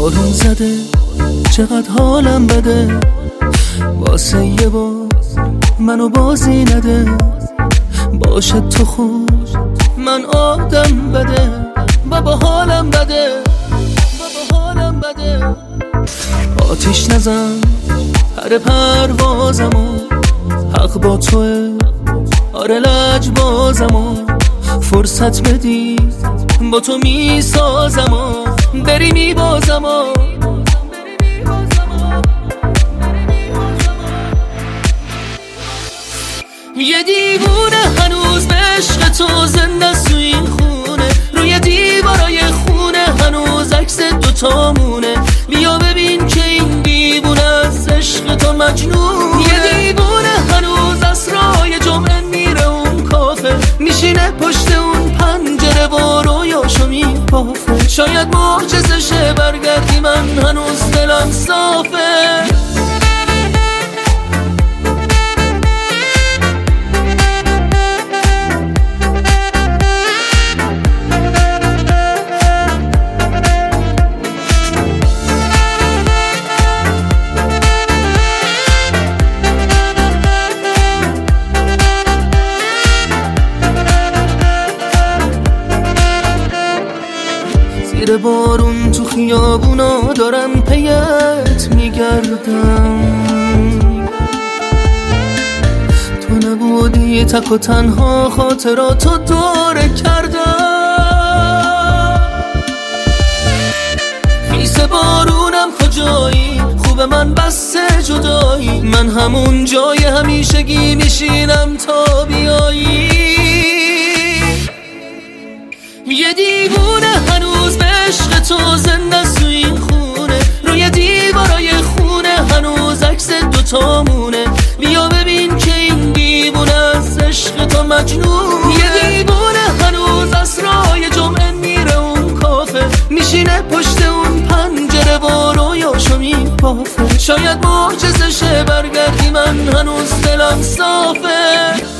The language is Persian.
بارون زده چقدر حالم بده، واسه یه بار منو بازی نده. باشه تو خوب من آدم بده، بابا حالم بده، بابا حالم بده. آتیش نزن پر پروازمو، حق با توه آره لجبازمو. فرصت بدی با تو میسازمو، بری میبازمو. یه دیوونه هنوز به عشق تو زنده تو این خونه، روی دیوارای خونه هنوز عکس دوتامونه. بیا ببین که این دیوونه از عشق تو مجنونه. یه دیوونه هنوز اسرای جمعه میره اون کافه، میشینه پشت اون پنجره و رویاشو میپافه. شاید معجزه شه برگردی، من هنوز دلم صافه. زیر بارون تو خیابونا دارم پیت میگردم، تو نبودی تک و تنها خاطراتو دوره کردم. خیس بارونم کجایی، خوب من بسته جدایی، من همون جای همیشگی میشینم تا بیایی. یه دیوونه هنوز به عشق تو زنده تو این خونه، روی دیوارای خونه هنوز عکس دوتامونه. بیا ببین که این دیوونه از عشق تو مجنون. یه دیوونه هنوز اسرای جمعه میره اون کافه، میشینه پشت اون پنجره و رویاشو میپافه. شاید معجزه شه برگردی، من هنوز دلم صافه.